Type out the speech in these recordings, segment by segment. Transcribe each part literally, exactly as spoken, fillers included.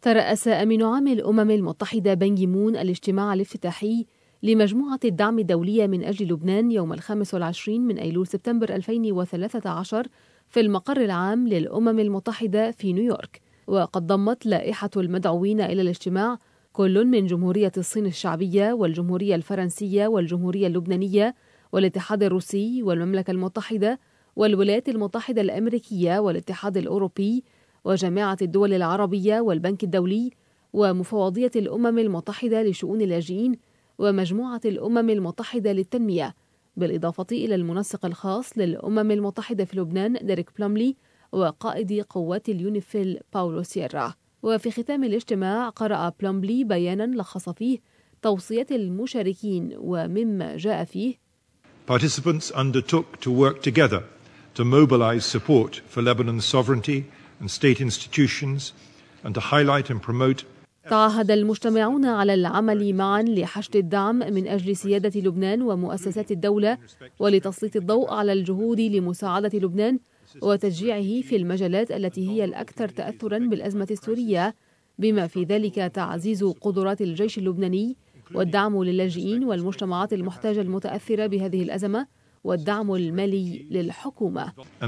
ترأس أمين عام الأمم المتحدة بان كي مون الاجتماع الافتتاحي لمجموعة الدعم الدولية من أجل لبنان يوم الخامس والعشرين من أيلول سبتمبر ألفين وثلاثة عشر في المقر العام للأمم المتحدة في نيويورك. وقد ضمت لائحة المدعوين إلى الاجتماع كل من جمهورية الصين الشعبية والجمهورية الفرنسية والجمهورية اللبنانية والاتحاد الروسي والمملكة المتحدة والولايات المتحدة الأمريكية والاتحاد الأوروبي وجامعة الدول العربية والبنك الدولي ومفوضية الأمم المتحدة لشؤون اللاجئين ومجموعة الأمم المتحدة للتنمية، بالإضافة إلى المنسق الخاص للأمم المتحدة في لبنان ديريك بلوملي وقائد قوات اليونيفيل باولو سييرا. وفي ختام الاجتماع قرأ بلوملي بيانا لخص فيه توصيات المشاركين ومما جاء فيه: Participants undertook to work together to mobilize support for Lebanon's sovereignty and state institutions and to highlight and promote. تعهد المجتمعون على العمل معا لحشد الدعم من أجل سيادة لبنان ومؤسسات الدولة ولتسليط الضوء على الجهود لمساعدة لبنان وتشجيعه في المجالات التي هي الأكثر تأثرا بالأزمة السورية، بما في ذلك تعزيز قدرات الجيش اللبناني والدعم للاجئين والمجتمعات المحتاجة المتأثرة بهذه الأزمة والدعم المالي للحكومة.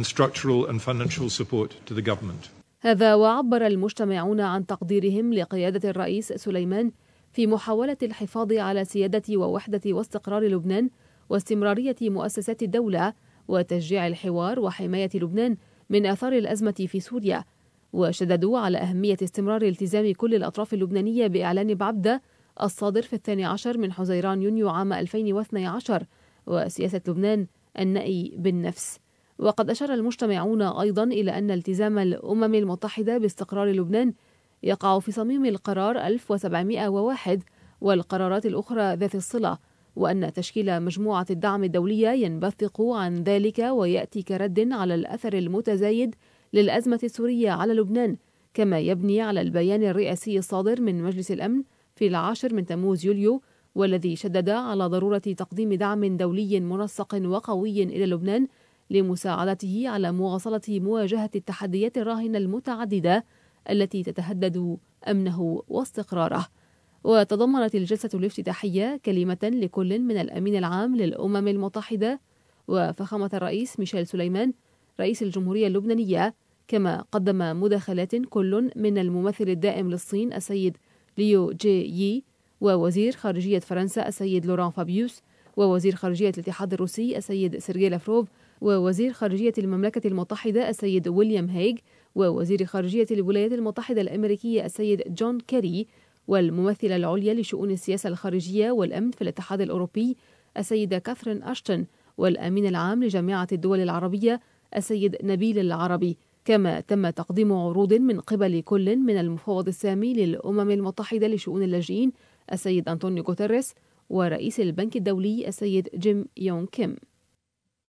هذا وعبر المجتمعون عن تقديرهم لقيادة الرئيس سليمان في محاولة الحفاظ على سيادة ووحدة واستقرار لبنان واستمرارية مؤسسات الدولة وتشجيع الحوار وحماية لبنان من آثار الأزمة في سوريا، وشددوا على أهمية استمرار التزام كل الأطراف اللبنانية بإعلان بعبدة الصادر في الثاني عشر من حزيران يونيو عام ألفين واثني عشر وسياسة لبنان النأي بالنفس. وقد أشار المجتمعون أيضا إلى أن التزام الأمم المتحدة باستقرار لبنان يقع في صميم القرار ألف وسبعمائة وواحد والقرارات الأخرى ذات الصلة، وأن تشكيل مجموعة الدعم الدولية ينبثق عن ذلك ويأتي كرد على الأثر المتزايد للأزمة السورية على لبنان، كما يبني على البيان الرئاسي الصادر من مجلس الأمن في العاشر من تموز يوليو، والذي شدد على ضرورة تقديم دعم دولي منسق وقوي إلى لبنان لمساعدته على مواصلة مواجهة التحديات الراهنة المتعددة التي تتهدد أمنه واستقراره. وتضمنت الجلسة الافتتاحية كلمة لكل من الأمين العام للأمم المتحدة وفخامة الرئيس ميشيل سليمان رئيس الجمهورية اللبنانية، كما قدم مداخلات كل من الممثل الدائم للصين السيد ليو جي يي ووزير خارجية فرنسا السيد لوران فابيوس ووزير خارجية الاتحاد الروسي السيد سيرجي لافروف ووزير خارجية المملكة المتحدة السيد ويليام هيغ ووزير خارجية الولايات المتحدة الأمريكية السيد جون كيري والممثلة العليا لشؤون السياسة الخارجية والأمن في الاتحاد الأوروبي السيدة كاثرين أشتون والأمين العام لجامعة الدول العربية السيد نبيل العربي. كما تم تقديم عروض من قبل كل من المفوض السامي للأمم المتحدة لشؤون اللاجئين السيد أنطونيو غوتيريس ورئيس البنك الدولي السيد جيم يونغ كيم.